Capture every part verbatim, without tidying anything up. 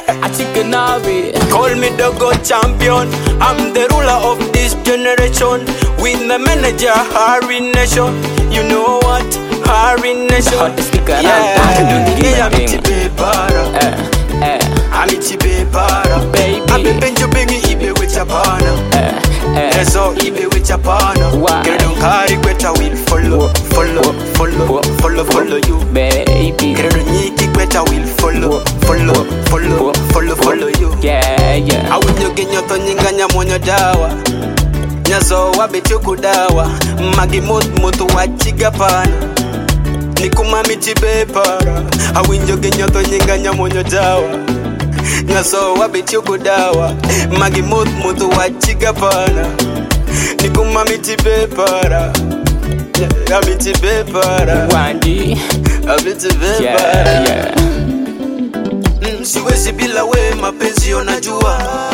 Achikenawe. Call me the God champion. I'm the ruler of this generation. With my manager, Harry Nation. You know what? Harry Nation. Hottest nigga around. Yeah, yeah, I'm Chibe Para. Eh, eh, I'm Chibe Para. baby. I'm a benjo bengi ibe with Japana. Eh, eh. Reso ibe with Japana. Why? Get don't carry kweta will follow, follow, follow, follow, follow you. Baby. Get don't nyiki kweta will follow, follow, follow, follow, follow you. Yeah, yeah. Awinyo genyoto nyinganya monyo dawa. Nyazo wabechuku dawa. Magi mot moto wachiga pana. Nikumami Chibe Para. Awinyo genyoto nyinganya monyo dawa. Nyazo wabechuku dawa. Magi mot moto wachiga pana. Nikumami Chibe Para. Ami Chibe Para. Wandy. Ami Chibe Yeah, Para. yeah. Mm, siwezi bila we mapenzi onajua.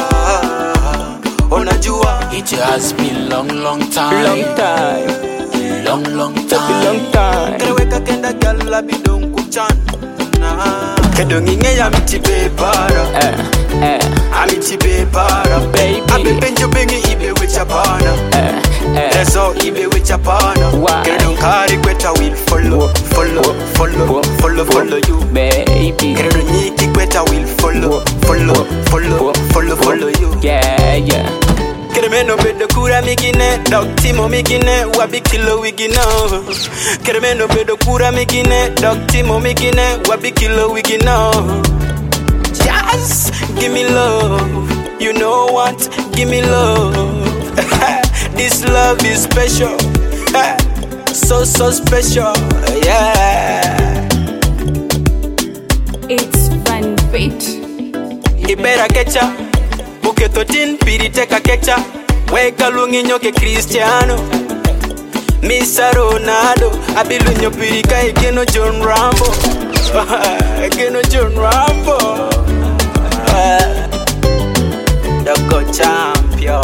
Onajua. It has been long, long time. Long time. Long, long It's a time. long time. Kreweka kenda gala bidong kuchana. Kedongi ngeya mi Chibe Para. Eh, eh, Ami Chibe Para. baby. Abe benjo bengi ibe with Japana. Eh, eh. Reso ibe with Japana. Why? Kedong kari kweta will follow, follow, follow, follow, follow you. Baby. Kedong nyiki kweta will follow, follow, follow, follow, follow you. Yeah, yeah. Keremeno bedo kura mikine, dog timo mikine, wabi kilo wigino. Keremeno bedo kura mikine, dog timo mikine, wabi kilo wigino. Yes, give me love, you know what? Give me love. This love is special, so so special, yeah. It's Van Fate. Ibera kecha, buketo tin piriteka kecha. Weka lungi nyoke Cristiano, Misa Ronaldo, abilunyo pirika egeno John Rambo. Egeno John Rambo. Doko champion.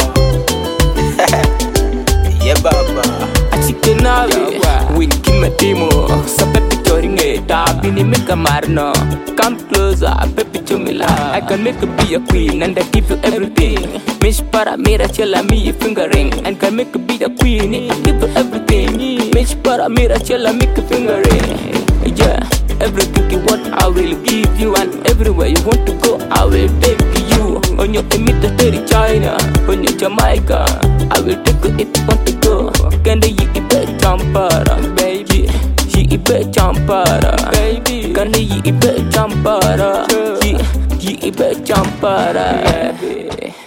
Yeah baba. Achikenawe. Win kimatimo. Sa pepe choringe. Tabi ni meka marno. Come closer, pepe chumila. I can make you be a queen and I give you everything. Miss para mira chela me a finger ring and can make you be a queen. I give you everything. Miss para mira chela make a finger ring. Yeah, everything you want I will give you, and everywhere you want to go I will take you. On your imitated China, on your Jamaica, I will take you if you want to go. Can you ibe champara, baby? She ibe champara, baby. Can you ibe champara? She she ibe champara, baby.